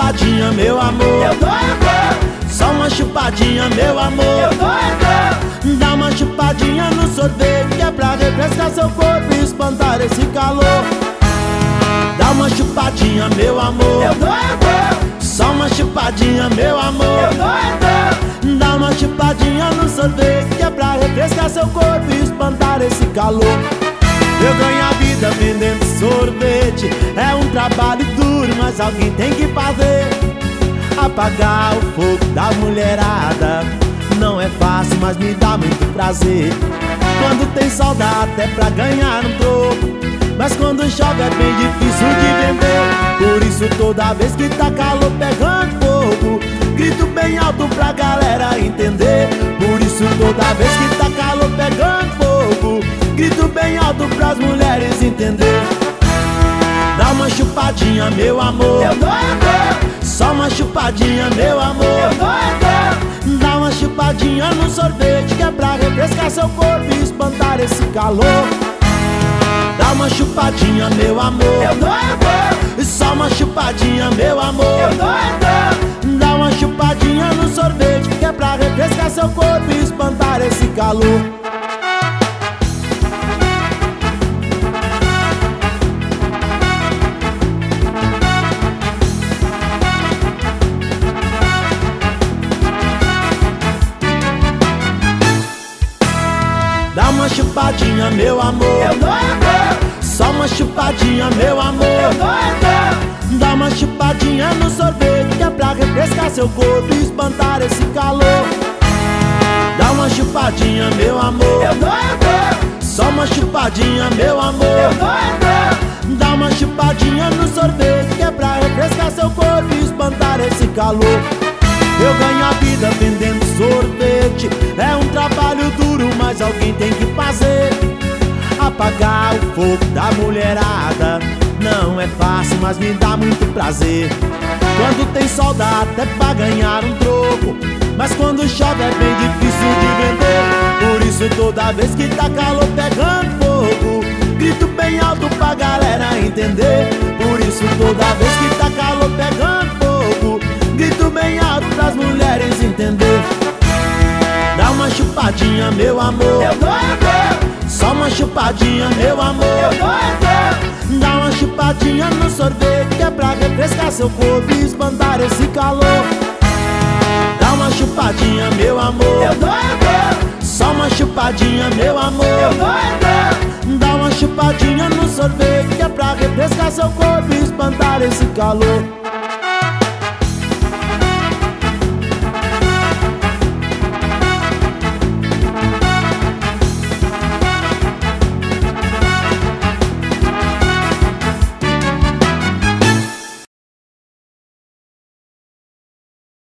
chupadinha, meu amor. Eu tô entrando, Só uma chupadinha, meu amor. eu tô entrando, Dá uma chupadinha no sorvete, que é pra refrescar seu corpo e espantar esse calor. Dá uma chupadinha, meu amor. eu tô entrando, Só uma chupadinha, meu amor. eu tô entrando, Dá uma chupadinha no sorvete, que é pra refrescar seu corpo e espantar esse calor. Eu ganho a vida vendendo sorvete, é um trabalho duro, mas alguém tem que fazer. Apagar o fogo da mulherada não é fácil, mas me dá muito prazer. Quando tem sol dá até pra ganhar um troco, mas quando chove é bem difícil de vender. Por isso toda vez que tá calor pegando fogo, grito bem alto pra galera entender. Por isso toda vez que tá calor pegando fogo, grito bem alto pras mulheres entender. Dá uma chupadinha, meu amor. eu tô entrando, Só uma chupadinha, meu amor. eu tô entrando, Dá uma chupadinha no sorvete, que é pra refrescar seu corpo e espantar esse calor. Dá uma chupadinha, meu amor. eu tô entrando, Só uma chupadinha, meu amor. eu tô entrando, Dá uma chupadinha no sorvete, que é pra refrescar seu corpo e espantar esse calor. Dá uma chupadinha, meu amor. eu tô entrando, Só uma chupadinha, meu amor. eu tô entrando, Dá uma chupadinha no sorvete, que é pra refrescar seu corpo e espantar esse calor. Dá uma chupadinha, meu amor. eu tô entrando, Só uma chupadinha, meu amor. eu tô entrando, Dá uma chupadinha no sorvete, que é pra refrescar seu corpo e espantar esse calor. Eu ganho a vida vendendo sorvete, é um trabalho duro, mas alguém tem que fazer. Apagar o fogo da mulherada não é fácil, mas me dá muito prazer. Quando tem sol dá até pra ganhar um troco, mas quando chove é bem difícil de vender. Por isso toda vez que tá calor pegando fogo, grito bem alto pra galera entender. Por isso toda vez que tá calor pegando fogo, grito bem alto pras mulheres entender. Dá uma chupadinha, meu amor. eu tô entrando, Só uma chupadinha, meu amor. eu tô entrando, Dá uma chupadinha no sorvete, que é pra refrescar seu corpo e espantar esse calor. Dá uma chupadinha, meu amor. eu tô entrando, Só uma chupadinha, meu amor. eu tô entrando, Dá uma chupadinha no sorvete, que é pra refrescar seu corpo e espantar esse calor.